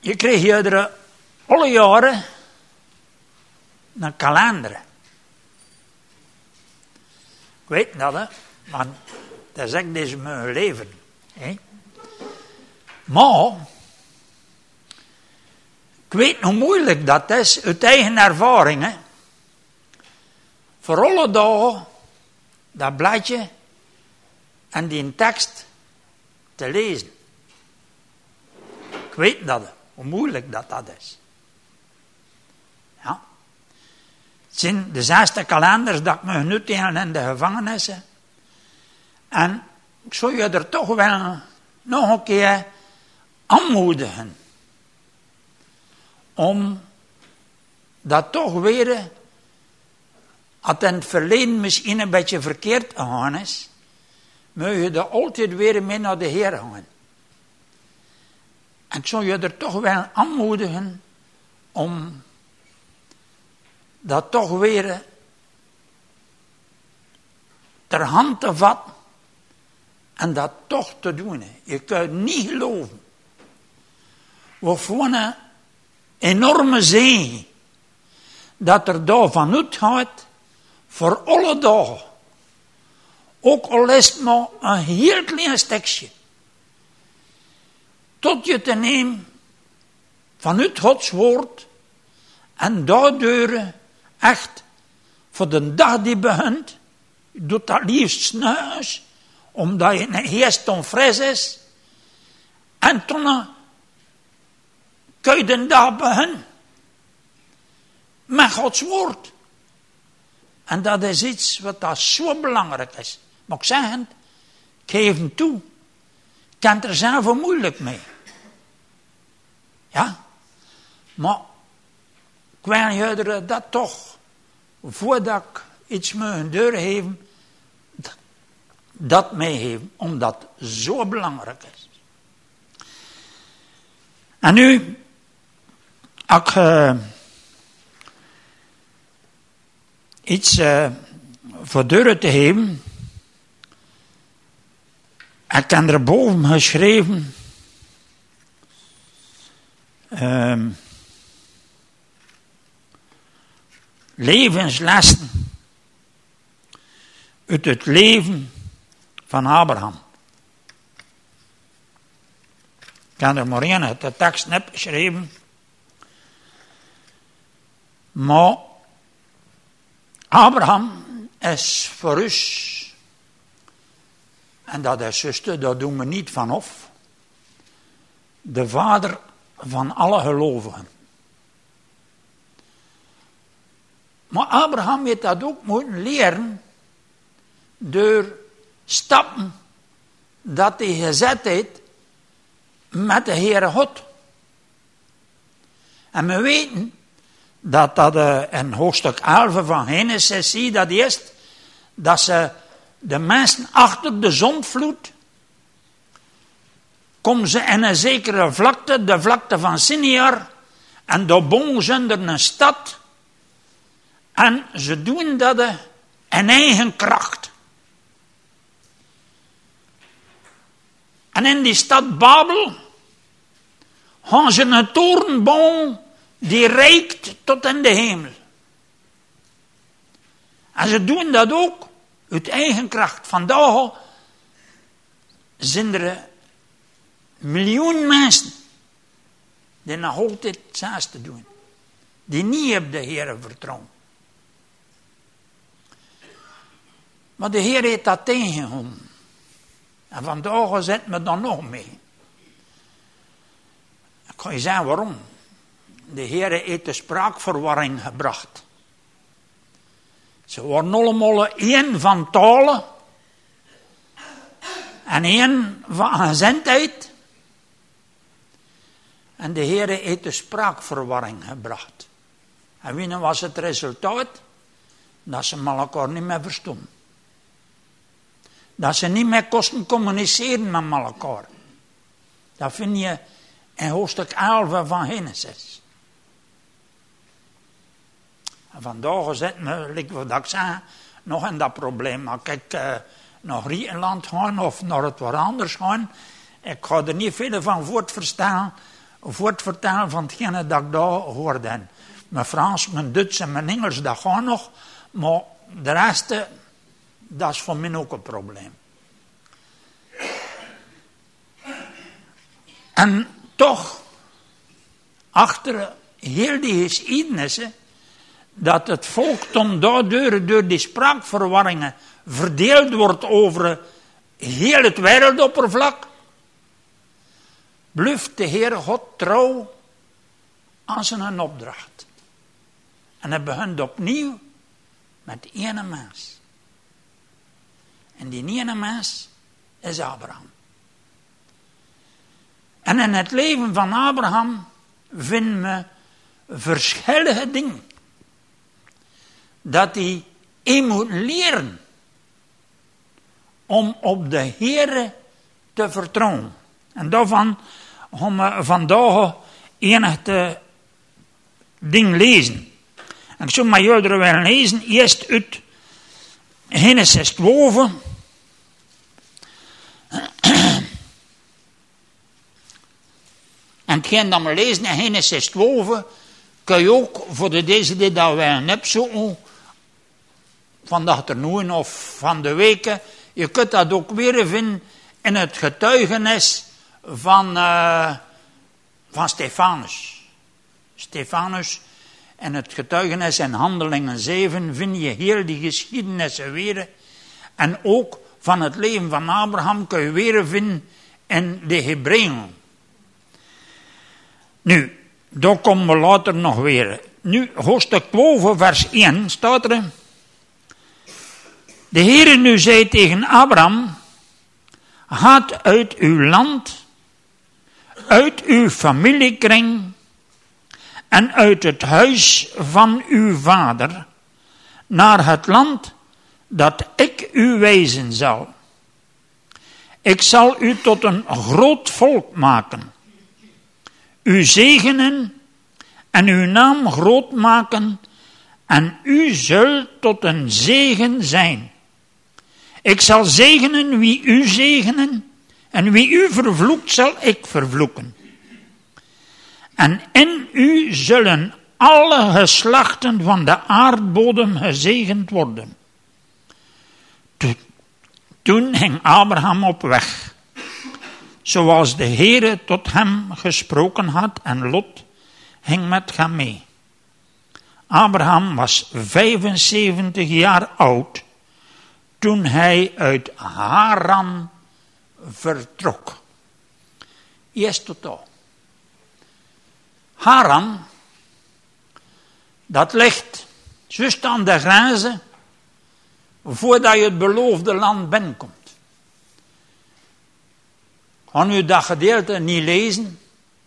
Je kreeg er alle jaren een kalender. Ik weet dat, hè. Want dat is echt deze mijn leven. Hè. Maar, ik weet hoe moeilijk dat is, uit eigen ervaring. Hè. Voor alle dagen, dat bladje en die tekst te lezen. Ik weet dat, hoe moeilijk dat is. Ja. Het zijn de 6 kalenders dat ik me genut heb in de gevangenissen. En ik zou je er toch wel nog een keer aanmoedigen. Om dat toch weer, als het in het verleden misschien een beetje verkeerd gegaan is, moet je er altijd weer mee naar de Heer gaan. En ik zou je er toch wel aanmoedigen om dat toch weer ter hand te vatten en dat toch te doen. Je kunt niet geloven. We voelen enorme zegen dat er daar vanuit gaat voor alle dagen. Ook al is het maar een heel klein stukje. Tot je te nemen vanuit Gods woord en daardoor echt voor de dag die begint, je doet dat liefst 's nachts, omdat je een geest onfris is, en toen kun je de dag beginnen met Gods woord. En dat is iets wat dat zo belangrijk is. Maar ik zeg het, ik geef hem toe, ik kan er zelf wel moeilijk mee. Ja, maar ik wil je dat toch, voordat ik iets moet doorgeven, dat meegeven, omdat het zo belangrijk is. En nu, als ik iets voor deur te geven, ik heb erboven geschreven, levenslessen uit het leven van Abraham. Ik heb er maar één uit de tekst net geschreven. Maar Abraham is voor ons, en dat is zuster, dat doen we niet vanaf, de vader van alle gelovigen. Maar Abraham heeft dat ook moeten leren door stappen dat hij gezet heeft met de Heere God. En we weten dat in hoofdstuk 11 van Genesis zie dat eerst, dat ze de mensen achter de zondvloed, komen ze in een zekere vlakte, de vlakte van Siniar, en daar bouwen ze er een stad. En ze doen dat in eigen kracht. En in die stad Babel gaan ze een toren bouwen die reikt tot in de hemel. En ze doen dat ook uit eigen kracht. Vandaag zijn er miljoen mensen die nog altijd hetzelfde doen. Die niet op de Heer vertrouwen. Maar de Heer heeft dat tegengehouden. En vandaag zit me dan nog mee. Ik kan je zeggen waarom. De Heer heeft de spraakverwarring gebracht. Ze waren allemaal één van talen. En één van gezindheid. En de Heer heeft de spraakverwarring gebracht. En wie was het resultaat? Dat ze elkaar niet meer verstonden. Dat ze niet meer kosten communiceren met elkaar. Dat vind je in hoofdstuk 11 van Genesis. En vandaag zit me, like wat ik zei, nog in dat probleem. Als ik naar Griekenland ga of naar het wat anders gaan, ik ga er niet veel van voortverstellen voor het vertellen van hetgene dat ik daar hoorde. En mijn Frans, mijn Duits en mijn Engels, dat gaat nog. Maar de rest, dat is voor mij ook een probleem. En toch, achter heel die geschiedenissen, dat het volkdom daardoor door die spraakverwarringen verdeeld wordt over heel het wereldoppervlak, blijft de Heere God trouw aan zijn opdracht. En hij begint opnieuw met ene mens. En die ene mens is Abraham. En in het leven van Abraham vinden we verschillende dingen. Dat hij moet leren om op de Heere te vertrouwen. En daarvan gaan we vandaag enige ding lezen. En ik zou met jullie willen lezen, eerst uit Genesis 12. En hetgeen dat we lezen in Genesis 12, kun je ook voor deze die dat wij opzoeken, van de achternoen of van de weken, je kunt dat ook weer vinden in het getuigenis van Stefanus. Stefanus en het getuigenis in Handelingen 7 vind je heel die geschiedenissen weer. En ook van het leven van Abraham kun je weer vinden in de Hebreeën. Nu, daar komen we later nog weer. Nu, hoofdstuk 12, vers 1 staat er. De Heere nu zei tegen Abraham, gaat uit uw land, uit uw familiekring en uit het huis van uw vader, naar het land dat ik u wijzen zal. Ik zal u tot een groot volk maken, u zegenen en uw naam groot maken, en u zult tot een zegen zijn. Ik zal zegenen wie u zegenen, en wie u vervloekt zal ik vervloeken. En in u zullen alle geslachten van de aardbodem gezegend worden. Toen ging Abraham op weg, zoals de Heere tot hem gesproken had, en Lot ging met hem mee. Abraham was 75 jaar oud toen hij uit Haran vertrok. Eerst totaal. Haran, dat ligt juist aan de grenzen voordat je het beloofde land binnenkomt. Ik ga nu dat gedeelte niet lezen,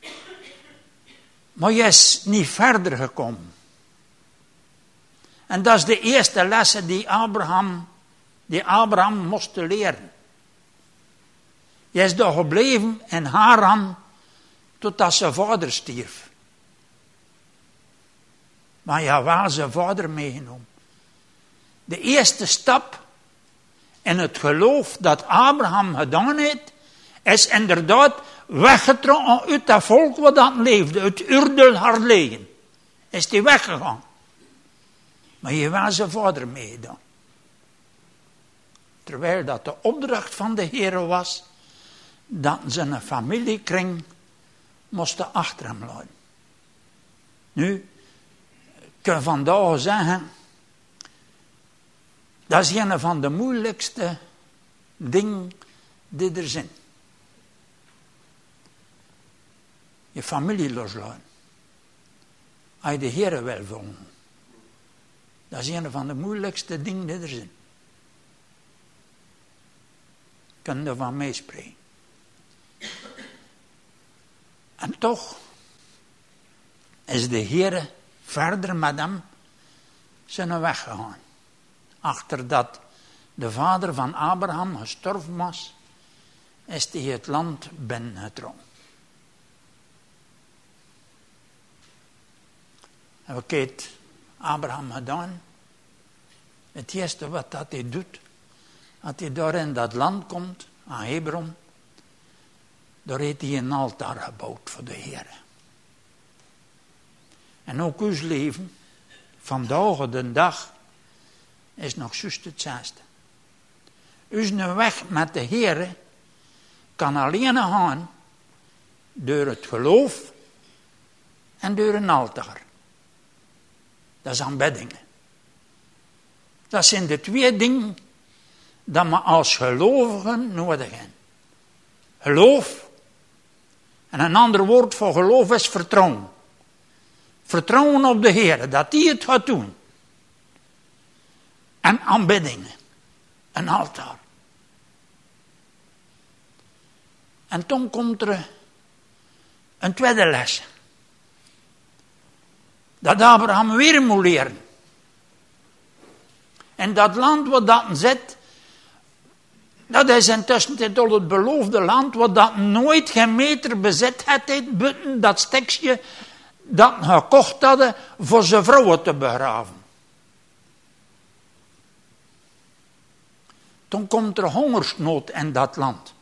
maar je is niet verder gekomen. En dat is de eerste lessen die Abraham moest leren. Je is daar gebleven in Haran totdat zijn vader stierf. Maar je had zijn vader meegenomen. De eerste stap in het geloof dat Abraham gedaan heeft, is inderdaad weggetrokken uit dat volk wat dat leefde, uit Urdel Harlegen. Is hij weggegaan. Maar je had zijn vader meegedaan. Terwijl dat de opdracht van de Heer was, dat zijn familiekring moest achter hem laten. Nu, ik kan vandaag zeggen, dat is een van de moeilijkste dingen die er zijn. Je familie loslaten. Als je de Heer wil volgen. Dat is een van de moeilijkste dingen die er zijn. Ik kan ervan meespreken. En toch is de Heer verder met hem zijn weg gegaan. Achter dat de vader van Abraham gestorven was, is hij het land binnengetrokken. En wat heeft Abraham gedaan? Het eerste wat dat hij doet, als hij daar in dat land komt, aan Hebron, daar heeft hij een altaar gebouwd voor de Heer. En ook uw leven, vandaag de dag, is nog juist hetzelfde. Uw weg met de Heer kan alleen gaan door het geloof en door een altaar. Dat is aanbiddingen. Dat zijn de twee dingen dat we als gelovigen nodig hebben. Geloof. En een ander woord voor geloof is vertrouwen. Vertrouwen op de Heer, dat hij het gaat doen. En aanbiddingen. Een altaar. En toen komt er een tweede les. Dat Abraham weer moet leren. En dat land waar dat zit, dat is intussen al het beloofde land, waar dat nooit geen meter bezet had, buiten dat stekje dat gekocht hadden voor zijn vrouwen te begraven. Toen komt er hongersnood in dat land.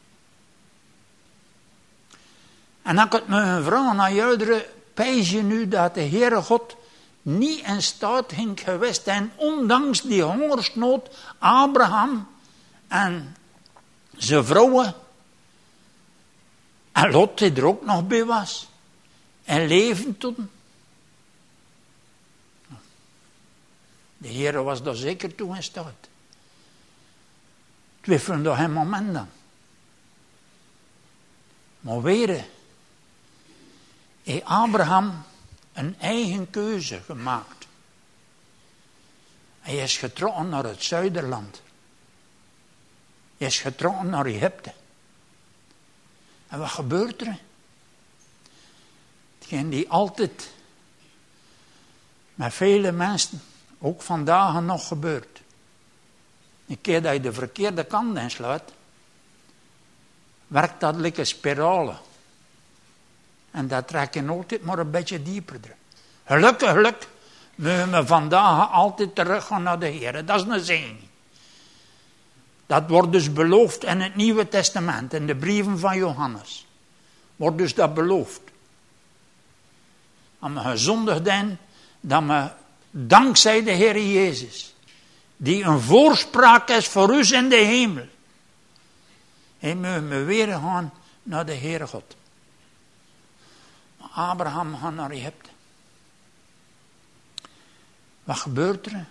En dan kan ik me een vraag naar jullie, pijs je nu dat de Heere God niet in staat ging geweest en ondanks die hongersnood Abraham en zijn vrouwen en Lot die er ook nog bij was en leven toen. De Heere was daar zeker toe in staat. Twijfelen door geen moment dan. Maar weer heeft Abraham een eigen keuze gemaakt. Hij is getrokken naar het zuiderland. Hij is getrokken naar Egypte. En wat gebeurt er? Hetgeen die altijd met vele mensen, ook vandaag nog gebeurt. Een keer dat je de verkeerde kant insluit, werkt dat like spiralen. En dat trek je altijd maar een beetje dieper. Gelukkig mogen we vandaag altijd teruggaan naar de Heer. Dat is een zegen. Dat wordt dus beloofd in het Nieuwe Testament, in de brieven van Johannes. Wordt dus dat beloofd. Als we gezondigd zijn, dat we dankzij de Heer Jezus, die een voorspraak is voor ons in de hemel, en mogen we weer gaan naar de Heere God. Abraham gaat naar Egypte. Wat gebeurt er?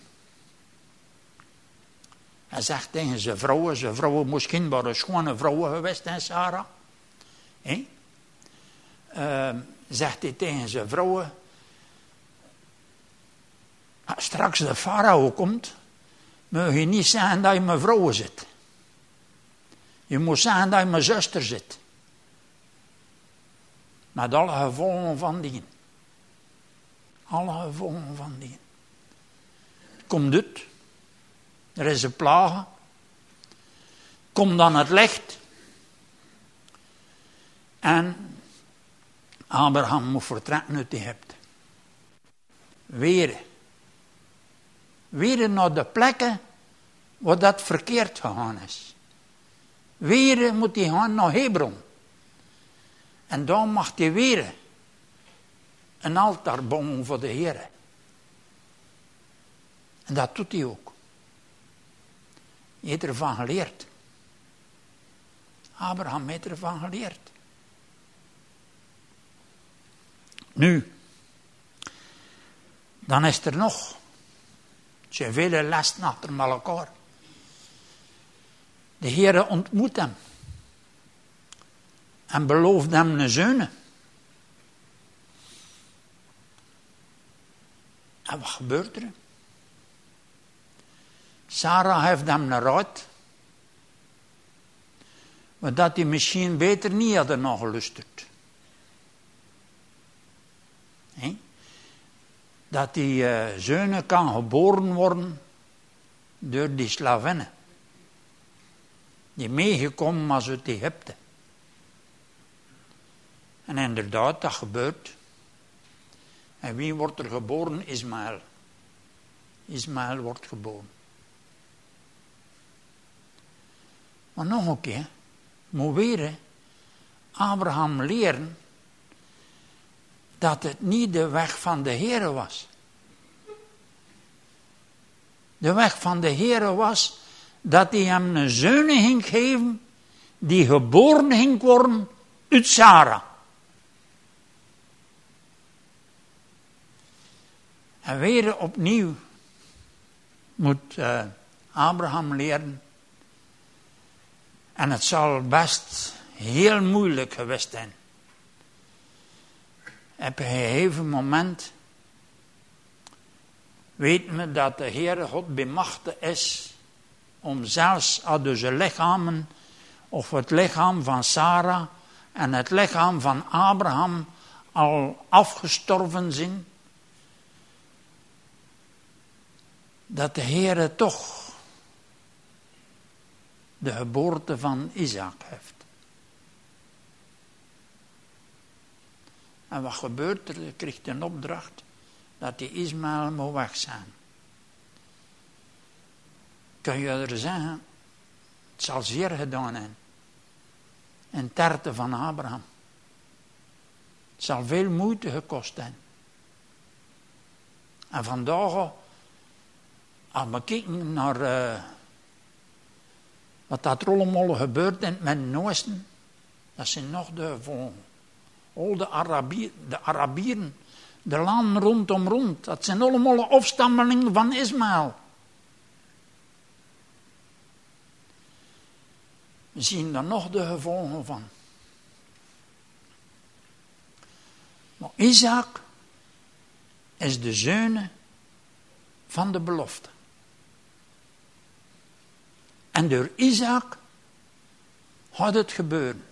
Hij zegt tegen zijn vrouwen moest schijnbaar een schone vrouw geweest zijn, Sarah. Zegt hij tegen zijn vrouwen, als straks de farao komt, moet je niet zeggen dat je mijn vrouw zit. Je moet zeggen dat je mijn zuster zit. Met alle gevolgen van dien. Alle gevolgen van dien. Komt het. Er is een plaag. Komt dan het licht. En Abraham moet vertrekken uit Egypte. Weer naar de plekken waar dat verkeerd gegaan is. Weer moet hij gaan naar Hebron. En dan mag hij weer een altaar bouwen voor de Heer. En dat doet hij ook. Hij heeft ervan geleerd. Abraham heeft ervan geleerd. Nu, dan is er nog. Er zijn vele lessen achter elkaar. De Heer ontmoet hem. En belooft hem een zoon. En wat gebeurt er? Sarah heeft hem een raad. Maar dat hij misschien beter niet hadden nog gelusterd. Dat die zoon kan geboren worden door die slavinnen. Die meegekomen was uit Egypte. En inderdaad, dat gebeurt. En wie wordt er geboren? Ismaël. Ismaël wordt geboren. Maar nog een keer, moet weer Abraham leren dat het niet de weg van de Heere was. De weg van de Heere was dat hij hem een zoon ging geven die geboren ging worden uit Sarah. En weer opnieuw moet Abraham leren. En het zal best heel moeilijk geweest zijn. Op een gegeven moment weet men dat de Heere God bemachtigd is om zelfs als dus de lichamen of het lichaam van Sarah en het lichaam van Abraham al afgestorven zijn, dat de Heere toch de geboorte van Isaac heeft. En wat gebeurt er? Hij krijgt een opdracht dat die Ismaël moet weg zijn. Kun je er zeggen, het zal zeer gedaan zijn. In terte van Abraham. Het zal veel moeite gekost zijn. En vandaag, als we kijken naar wat dat allemaal gebeurt in het Midden-Oosten, dat zijn nog de volgende. Al de Arabieren, de landen rondom, dat zijn allemaal afstammelingen van Ismaël. We zien daar nog de gevolgen van. Maar Isaac is de zoon van de belofte. En door Isaac gaat het gebeuren.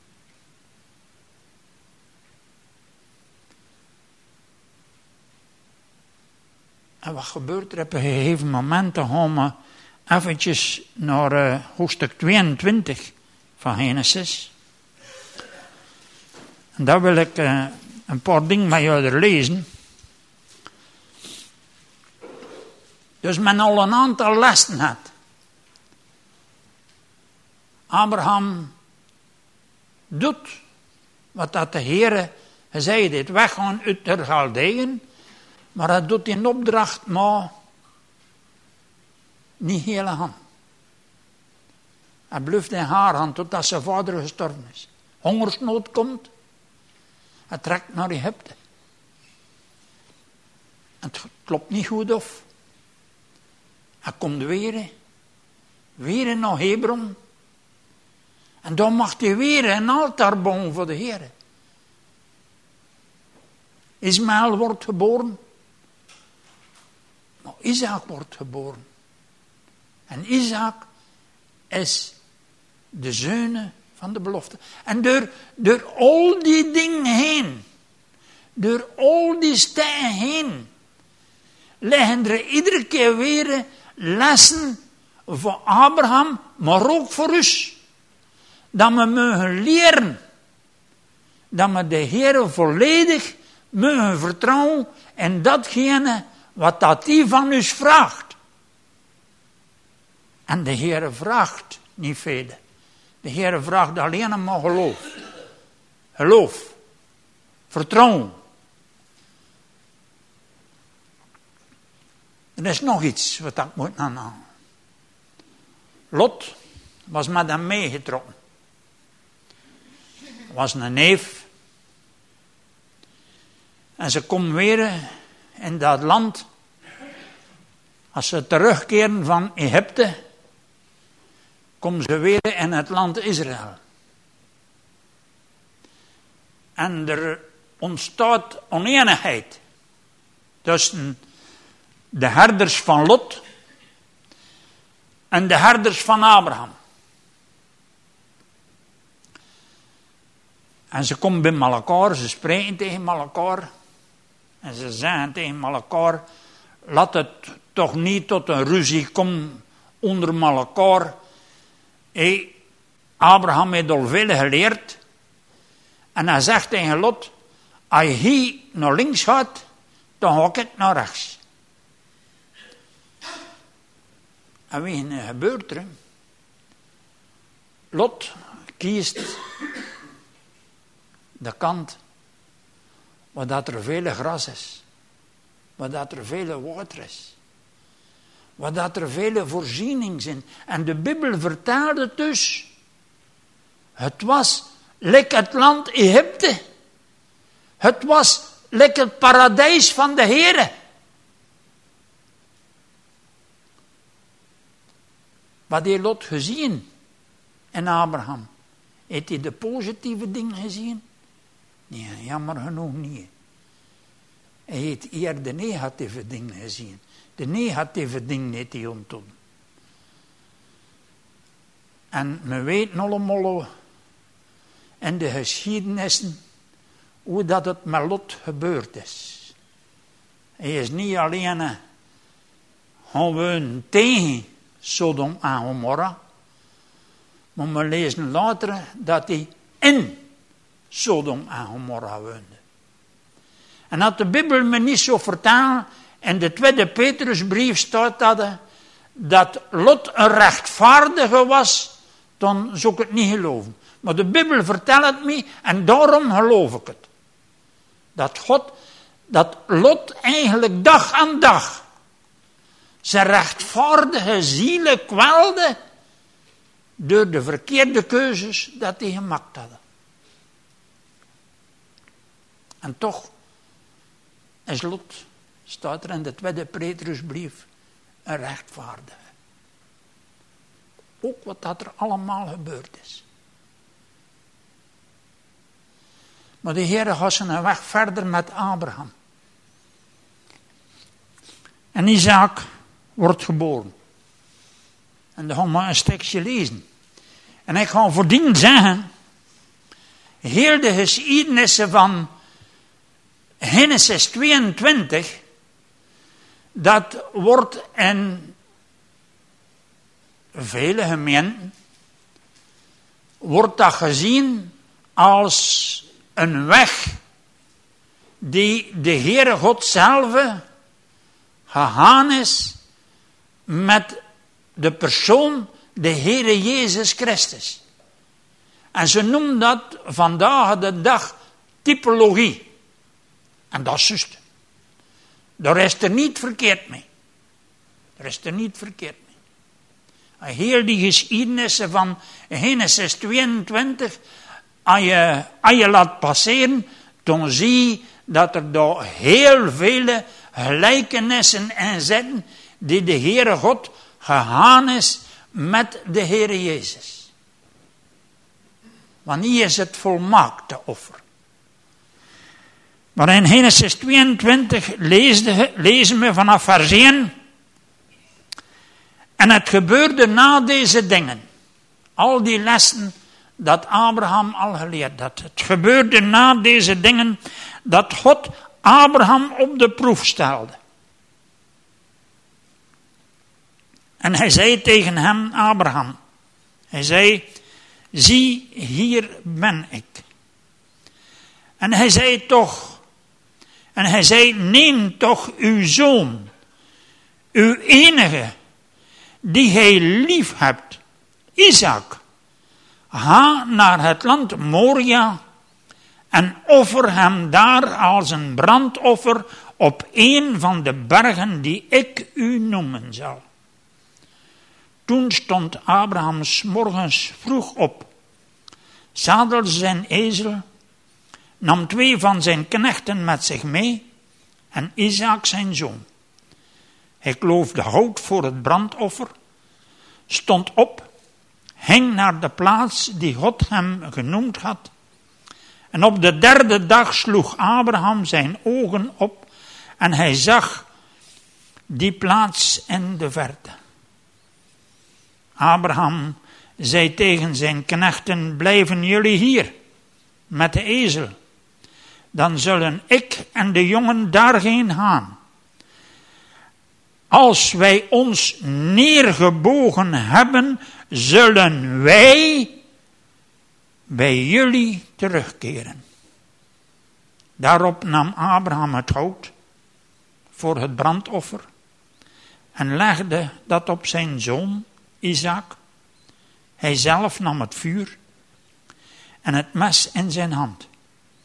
En wat gebeurt er op een gegeven moment? Dan gaan we eventjes naar hoofdstuk 22 van Genesis. En daar wil ik een paar dingen met jullie lezen. Dus men al een aantal lessen had. Abraham doet wat dat de Heere gezegd heeft. Weggaan uit de Galdeën. Maar hij doet in opdracht maar niet hele hand. Hij blijft in haar hand totdat zijn vader gestorven is. Hongersnood komt. Hij trekt naar Egypte. Het klopt niet goed af. Hij komt weer naar Hebron. En dan mag hij weer een altaar bouwen voor de Heer. Ismaël wordt geboren. Maar Isaac wordt geboren. En Isaac is de zoon van de belofte. En door al die dingen heen, door al die stijgen heen, leggen er iedere keer weer lessen voor Abraham, maar ook voor ons. Dat we mogen leren, dat we de Heer volledig mogen vertrouwen in datgene wat dat hij van ons vraagt. En de Heer vraagt niet veel. De Heer vraagt alleen maar geloof. Geloof. Vertrouwen. Er is nog iets wat ik moet aanhalen. Lot was met hem meegetrokken. Was een neef. En ze komen weer in dat land. Als ze terugkeren van Egypte, komen ze weer in het land Israël. En er ontstaat oneenigheid tussen de herders van Lot en de herders van Abraham. En ze komen bij elkaar, ze spreken tegen elkaar. En ze zeggen tegen elkaar, laat het toch niet tot een ruzie komen onder elkaar. Abraham heeft al veel geleerd. En hij zegt tegen Lot, als je hier naar links gaat, dan ga ik naar rechts. En wat gebeurt er? Lot kiest de kant waar dat er veel gras is, waar dat er veel water is, waar dat er veel voorzieningen zijn. En de Bijbel vertelde dus, het was lekker het land Egypte. Het was lekker het paradijs van de Heere. Wat heeft Lot gezien in Abraham? Heeft hij de positieve dingen gezien? Nee, jammer genoeg niet. Hij heeft eerder de negatieve dingen gezien. De negatieve dingen heeft hij ontdekt. En we weten allemaal in de geschiedenissen hoe dat het met Lot gebeurd is. Hij is niet alleen gewoon tegen Sodom en Gomorra, maar we lezen later dat hij in Sodom en Gomorra woonde. En dat de Bijbel me niet zo vertaalt, in de tweede Petrusbrief staat dat Lot een rechtvaardige was, dan zou ik het niet geloven. Maar de Bijbel vertelt het me en daarom geloof ik het. Dat Lot eigenlijk dag aan dag zijn rechtvaardige zielen kwelde door de verkeerde keuzes dat hij gemaakt had. En toch is Lot, staat er in de tweede Petrusbrief, een rechtvaardige. Ook wat dat er allemaal gebeurd is. Maar de Heer gaat zijn weg verder met Abraham. En Isaac wordt geboren. En dan gaan we een stukje lezen. En ik ga voordien zeggen, heel de geschiedenissen van Genesis 22, dat wordt in vele gemeenten, wordt dat gezien als een weg die de Heere God zelf gegaan is met de persoon, de Heere Jezus Christus. En ze noemen dat vandaag de dag typologie. En dat is juist. Daar is er niet verkeerd mee. Daar is er niet verkeerd mee. Heel die geschiedenissen van Genesis 22, als je laat passeren, dan zie je dat er daar heel vele gelijkenissen in zitten die de Heere God gegaan is met de Heere Jezus. Wanneer is het volmaakte offer? Maar in Genesis 22 lezen we vanaf vers 1. En het gebeurde na deze dingen. Al die lessen dat Abraham al geleerd had. Het gebeurde na deze dingen dat God Abraham op de proef stelde. En hij zei tegen hem, Abraham. Hij zei, zie, hier ben ik. En hij zei, neem toch uw zoon, uw enige, die hij lief hebt, Isaac. Ga naar het land Moria en offer hem daar als een brandoffer op een van de bergen die ik u noemen zal. Toen stond Abraham 's morgens vroeg op, zadelde zijn ezel, nam 2 van zijn knechten met zich mee en Isaac zijn zoon. Hij kloofde hout voor het brandoffer, stond op, ging naar de plaats die God hem genoemd had. En op de 3e dag sloeg Abraham zijn ogen op en hij zag die plaats in de verte. Abraham zei tegen zijn knechten, blijven jullie hier met de ezel. Dan zullen ik en de jongen daarheen gaan. Als wij ons neergebogen hebben, zullen wij bij jullie terugkeren. Daarop nam Abraham het hout voor het brandoffer en legde dat op zijn zoon Isaac. Hij zelf nam het vuur en het mes in zijn hand.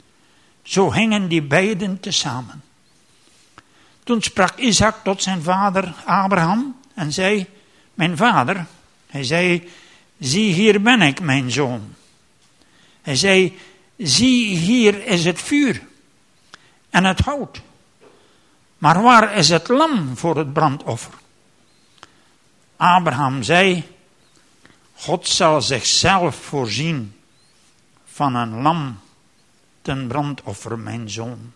Zo hingen die beiden tezamen. Toen sprak Isaac tot zijn vader Abraham en zei, mijn vader. Hij zei, zie hier ben ik, mijn zoon. Hij zei, zie hier is het vuur en het hout. Maar waar is het lam voor het brandoffer? Abraham zei, God zal zichzelf voorzien van een lam ten brandoffer, mijn zoon.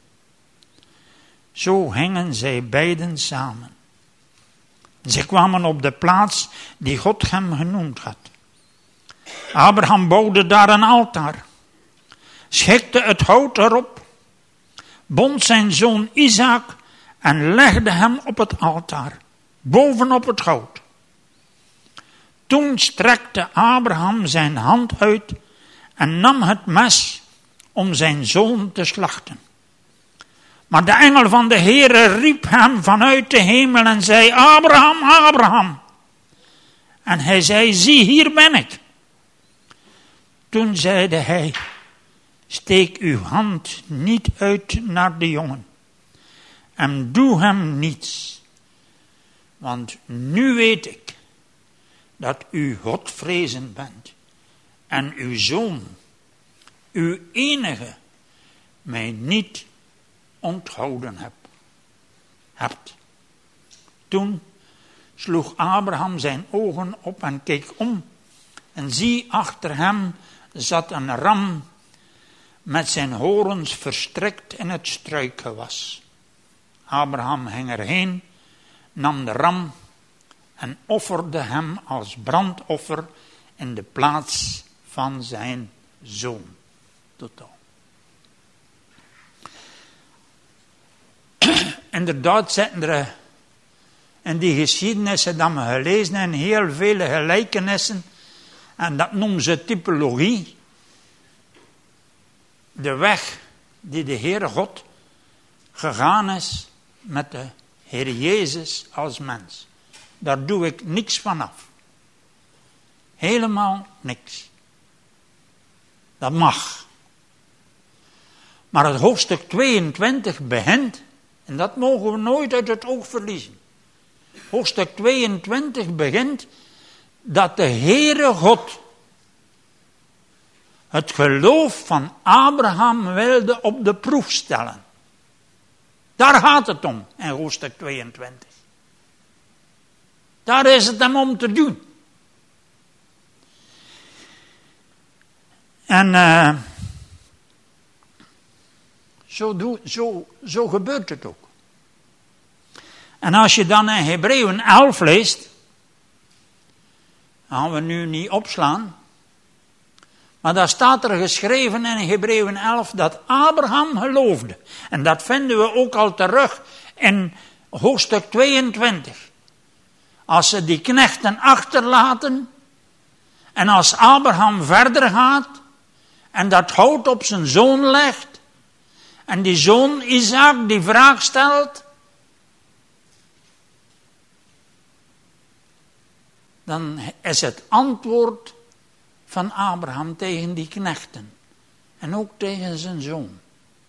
Zo hingen zij beiden samen. Ze kwamen op de plaats die God hem genoemd had. Abraham bouwde daar een altaar, schikte het hout erop, bond zijn zoon Isaac en legde hem op het altaar, bovenop het hout. Toen strekte Abraham zijn hand uit en nam het mes om zijn zoon te slachten. Maar de engel van de Heere riep hem vanuit de hemel en zei, Abraham, Abraham. En hij zei, zie, hier ben ik. Toen zeide hij, steek uw hand niet uit naar de jongen en doe hem niets. Want nu weet ik dat u Godvrezend bent en uw zoon, uw enige, mij niet onthouden hebt. Toen sloeg Abraham zijn ogen op en keek om. En zie, achter hem zat een ram met zijn horens verstrikt in het struikgewas. Abraham ging erheen, nam de ram en offerde hem als brandoffer in de plaats van zijn zoon. Totaal. Inderdaad zitten er in die geschiedenissen dat we gelezen hebben heel vele gelijkenissen. En dat noemen ze typologie. De weg die de Heere God gegaan is met de Heer Jezus als mens. Daar doe ik niks van af. Helemaal niks. Dat mag. Maar het hoofdstuk 22 begint, en dat mogen we nooit uit het oog verliezen. Hoofdstuk 22 begint dat de Heere God het geloof van Abraham wilde op de proef stellen. Daar gaat het om in hoofdstuk 22. Daar is het hem om te doen. En zo gebeurt het ook. En als je dan in Hebreeën 11 leest, gaan we nu niet opslaan, maar daar staat er geschreven in Hebreeën 11 dat Abraham geloofde. En dat vinden we ook al terug in hoofdstuk 22. Als ze die knechten achterlaten en als Abraham verder gaat en dat hout op zijn zoon legt en die zoon Isaac die vraag stelt, dan is het antwoord van Abraham tegen die knechten. En ook tegen zijn zoon.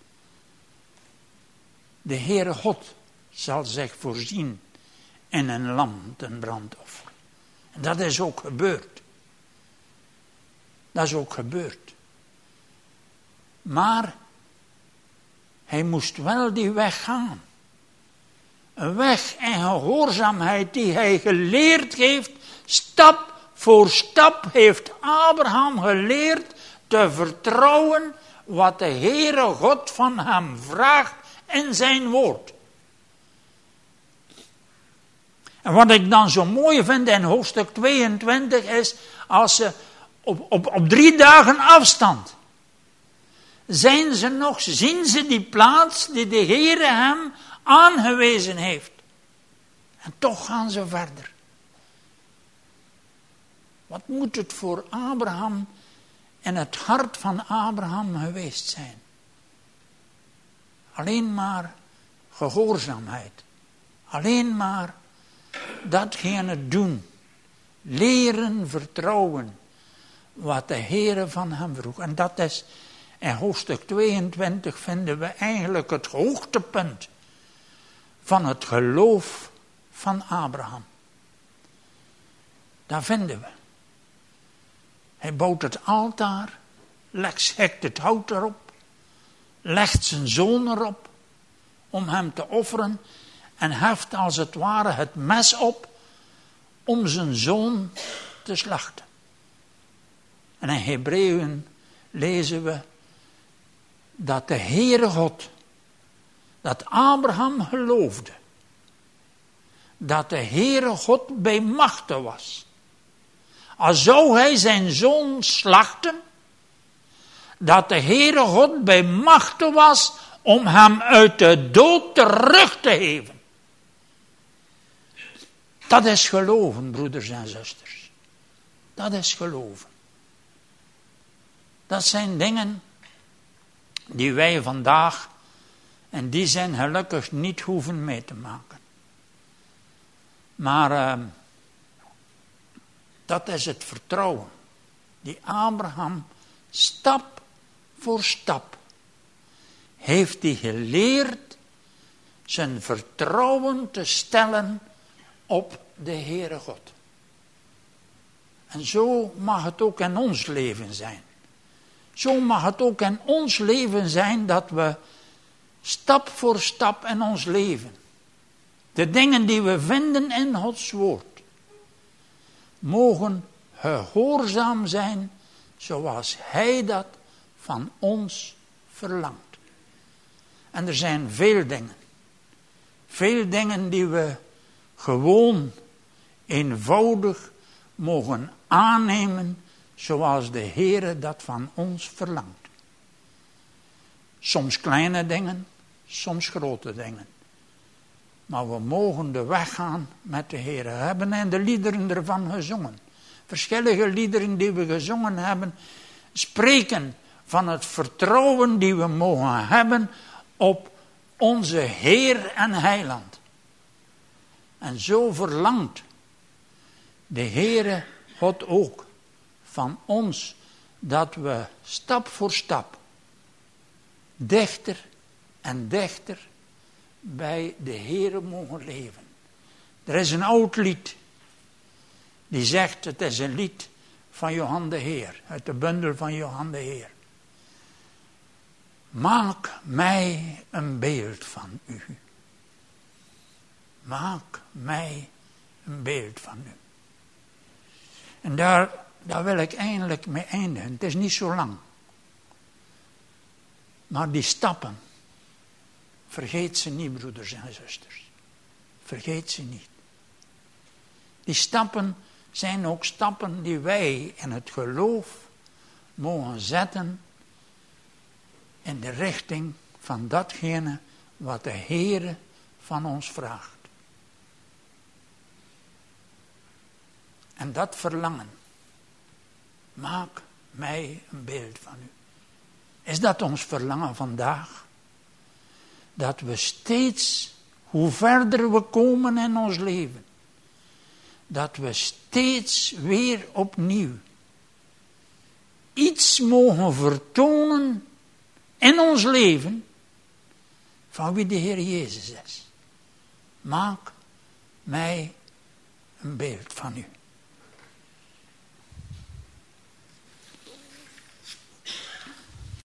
De Heere God zal zich voorzien in een lam ten brandoffer. En dat is ook gebeurd. Dat is ook gebeurd. Maar hij moest wel die weg gaan. Een weg in gehoorzaamheid die hij geleerd heeft. Stap voor stap heeft Abraham geleerd te vertrouwen wat de Heere God van hem vraagt in zijn woord. En wat ik dan zo mooi vind in hoofdstuk 22 is, als ze op 3 dagen afstand zien ze die plaats die de Heere hem aangewezen heeft. En toch gaan ze verder. Wat moet het voor Abraham en het hart van Abraham geweest zijn? Alleen maar gehoorzaamheid. Alleen maar datgene doen. Leren vertrouwen wat de Heere van hem vroeg. En dat is In hoofdstuk 22 vinden we eigenlijk het hoogtepunt van het geloof van Abraham. Daar vinden we. Hij bouwt het altaar, hekt het hout erop, legt zijn zoon erop om hem te offeren en heft als het ware het mes op om zijn zoon te slachten. En in Hebreeën lezen we dat de Heere God, dat Abraham geloofde, dat de Heere God bij machte was. Als zou hij zijn zoon slachten, dat de Heere God bij machte was om hem uit de dood terug te geven. Dat is geloven, broeders en zusters. Dat is geloven. Dat zijn dingen die wij vandaag in die zin gelukkig niet hoeven mee te maken. Maar dat is het vertrouwen die Abraham stap voor stap heeft hij geleerd zijn vertrouwen te stellen op de Heere God. En zo mag het ook in ons leven zijn. Zo mag het ook in ons leven zijn dat we stap voor stap in ons leven, de dingen die we vinden in Gods woord, mogen gehoorzaam zijn zoals Hij dat van ons verlangt. En er zijn veel dingen die we gewoon eenvoudig mogen aannemen zoals de Heere dat van ons verlangt. Soms kleine dingen, soms grote dingen. Maar we mogen de weg gaan met de Heere. We hebben in de liederen ervan gezongen. Verschillende liederen die we gezongen hebben, spreken van het vertrouwen die we mogen hebben op onze Heer en Heiland. En zo verlangt de Heere God ook van ons dat we stap voor stap dichter en dichter bij de Heere mogen leven. Er is een oud lied die zegt, het is een lied van Johan de Heer, uit de bundel van Johan de Heer. Maak mij een beeld van u. Maak mij een beeld van u. En daar wil ik eindelijk mee eindigen. Het is niet zo lang. Maar die stappen, vergeet ze niet, broeders en zusters. Vergeet ze niet. Die stappen zijn ook stappen die wij in het geloof mogen zetten in de richting van datgene wat de Heere van ons vraagt. En dat verlangen, maak mij een beeld van u. Is dat ons verlangen vandaag? Dat we steeds, hoe verder we komen in ons leven, dat we steeds weer opnieuw iets mogen vertonen in ons leven van wie de Heer Jezus is. Maak mij een beeld van u.